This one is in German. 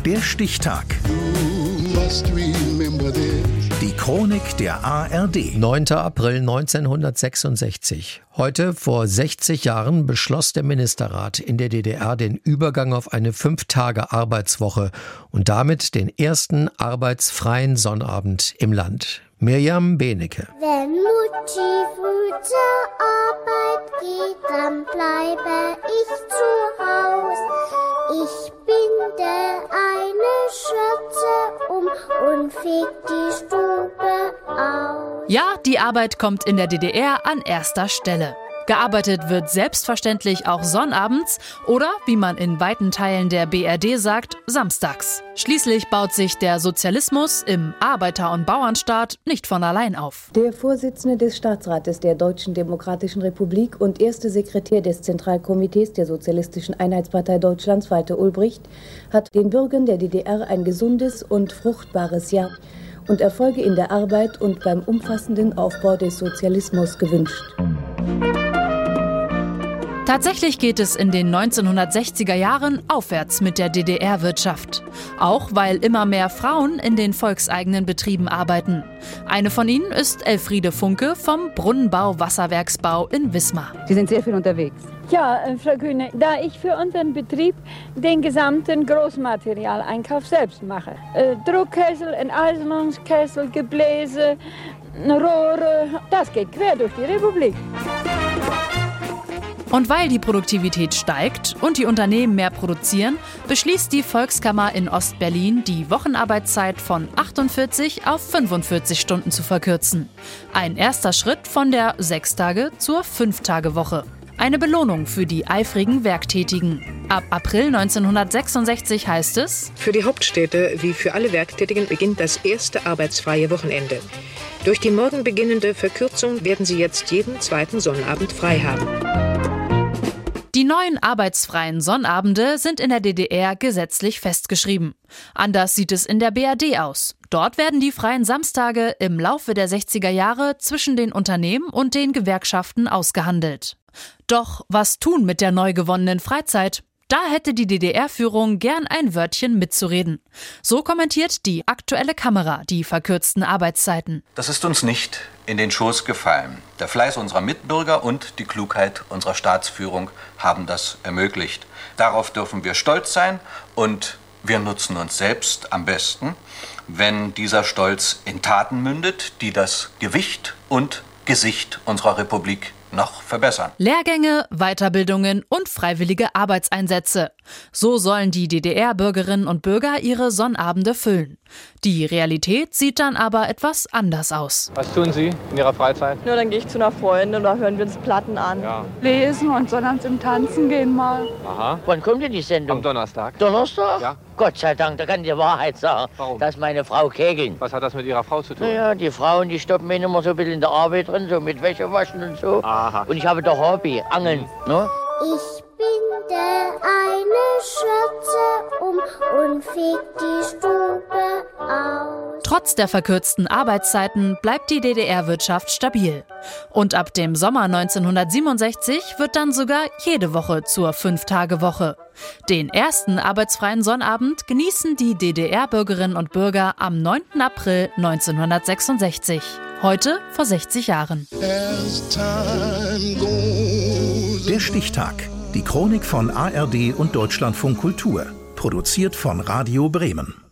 Der Stichtag. Die Chronik der ARD. 9. April 1966. Heute, vor 60 Jahren, beschloss der Ministerrat in der DDR den Übergang auf eine 5-Tage-Arbeitswoche und damit den ersten arbeitsfreien Sonnabend im Land. Mirjam Benecke. Wenn Mutti früh zur Arbeit geht, dann bleibe ich zu Haus. Ich binde eine Schürze und feg die Stube aus. Ja, die Arbeit kommt in der DDR an erster Stelle. Gearbeitet wird selbstverständlich auch sonnabends oder, wie man in weiten Teilen der BRD sagt, samstags. Schließlich baut sich der Sozialismus im Arbeiter- und Bauernstaat nicht von allein auf. Der Vorsitzende des Staatsrates der Deutschen Demokratischen Republik und erste Sekretär des Zentralkomitees der Sozialistischen Einheitspartei Deutschlands, Walter Ulbricht, hat den Bürgern der DDR ein gesundes und fruchtbares Jahr und Erfolge in der Arbeit und beim umfassenden Aufbau des Sozialismus gewünscht. Tatsächlich geht es in den 1960er Jahren aufwärts mit der DDR-Wirtschaft. Auch weil immer mehr Frauen in den volkseigenen Betrieben arbeiten. Eine von ihnen ist Elfriede Funke vom Brunnenbau-Wasserwerksbau in Wismar. Sie sind sehr viel unterwegs. Ja, Frau Kühne, da ich für unseren Betrieb den gesamten Großmaterialeinkauf selbst mache. Druckkessel, Enteiselungskessel, Gebläse, Rohre, das geht quer durch die Republik. Und weil die Produktivität steigt und die Unternehmen mehr produzieren, beschließt die Volkskammer in Ostberlin, die Wochenarbeitszeit von 48 auf 45 Stunden zu verkürzen. Ein erster Schritt von der 6-Tage- zur 5-Tage-Woche. Eine Belohnung für die eifrigen Werktätigen. Ab April 1966 heißt es: Für die Hauptstädte wie für alle Werktätigen beginnt das erste arbeitsfreie Wochenende. Durch die morgen beginnende Verkürzung werden sie jetzt jeden zweiten Sonnabend frei haben. Die neuen arbeitsfreien Sonnabende sind in der DDR gesetzlich festgeschrieben. Anders sieht es in der BRD aus. Dort werden die freien Samstage im Laufe der 60er Jahre zwischen den Unternehmen und den Gewerkschaften ausgehandelt. Doch was tun mit der neu gewonnenen Freizeit? Da hätte die DDR-Führung gern ein Wörtchen mitzureden. So kommentiert die aktuelle Kamera die verkürzten Arbeitszeiten. Das ist uns nicht in den Schoß gefallen. Der Fleiß unserer Mitbürger und die Klugheit unserer Staatsführung haben das ermöglicht. Darauf dürfen wir stolz sein und wir nutzen uns selbst am besten, wenn dieser Stolz in Taten mündet, die das Gewicht und Gesicht unserer Republik noch verbessern. Lehrgänge, Weiterbildungen und freiwillige Arbeitseinsätze. So sollen die DDR-Bürgerinnen und Bürger ihre Sonnabende füllen. Die Realität sieht dann aber etwas anders aus. Was tun Sie in Ihrer Freizeit? Ja, dann gehe ich zu einer Freundin oder hören wir uns Platten an. Ja. Lesen und sonnabends im Tanzen gehen mal. Aha. Wann kommt denn die Sendung? Am Donnerstag. Donnerstag? Ja. Gott sei Dank, da kann ich die Wahrheit sagen. Warum? Dass meine Frau kegeln. Was hat das mit Ihrer Frau zu tun? Naja, die Frauen, die stoppen mich immer so ein bisschen in der Arbeit drin, so mit Wäsche waschen und so. Aha. Und ich habe doch Hobby, Angeln. Ne? Ich binde eine Schürze und feg die Stube aus. Trotz der verkürzten Arbeitszeiten bleibt die DDR-Wirtschaft stabil. Und ab dem Sommer 1967 wird dann sogar jede Woche zur 5-Tage-Woche. Den ersten arbeitsfreien Sonnabend genießen die DDR-Bürgerinnen und Bürger am 9. April 1966. Heute vor 60 Jahren. Der Stichtag. Die Chronik von ARD und Deutschlandfunk Kultur. Produziert von Radio Bremen.